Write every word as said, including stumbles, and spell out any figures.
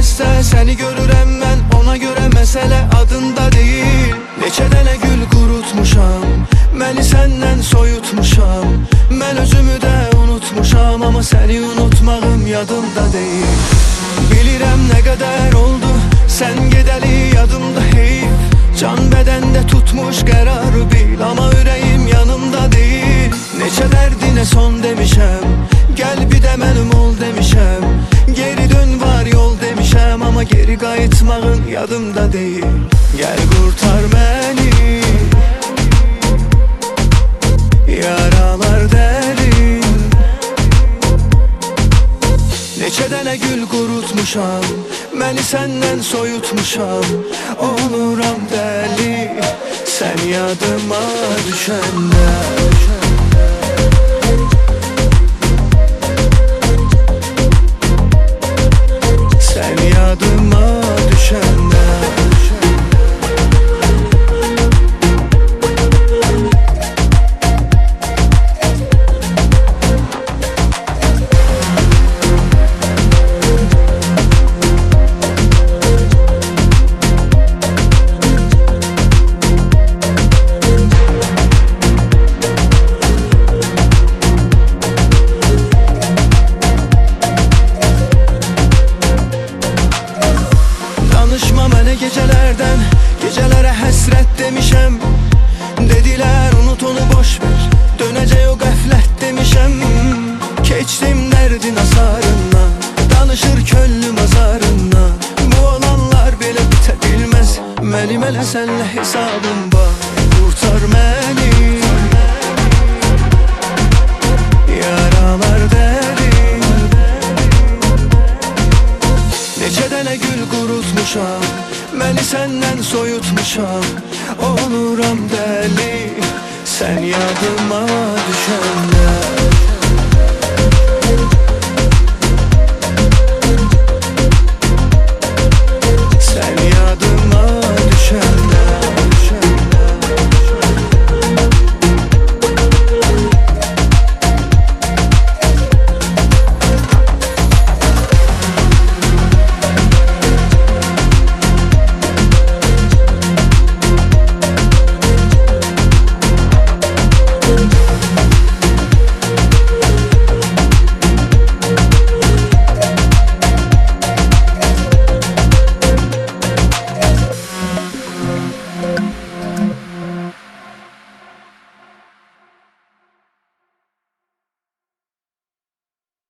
bilməzsə səni görürəm mən, ona görə məsələ adında deyil. Neçə dənə gül qurutmuşam, məni səndən soyutmuşam. Mən özümü də unutmuşam, amma səni unutmağım yadımda deyil. Bilirəm nə qədər oldu sən gedəli, yadımda heyf. Can bədəndə tutmuş qərarı bil, amma ürəyim yanımda deyil. Neçə dərdinə son demişəm, gəl bir də mənim ol demişəm. Geri dön var yol demişəm, amma geri qayıtmağın yadımda deyil. Gəl qurtar məni, yaralar dərin. Neçə dənə gül qurutmuşam, məni səndən soyutmuşam. Oluram dəli, sən yadıma düşəndə. Sən yadıma düşəndə. Gecelərdən, gecələrə həsrət demişəm. Dedilər unut onu boş ver, dönəcək o qəflət demişəm. Keçdim dərdin asarından, danışır könlüm azarından. Bu olanlar belə bitə bilməz, mənim elə sənlə hesabım var. Qurtar məni, yaralar dərin. Neçə dənə gül qurutmuşam, məni səndən soyutmuşam. Oluram dəli, sən yadıma düşəndə.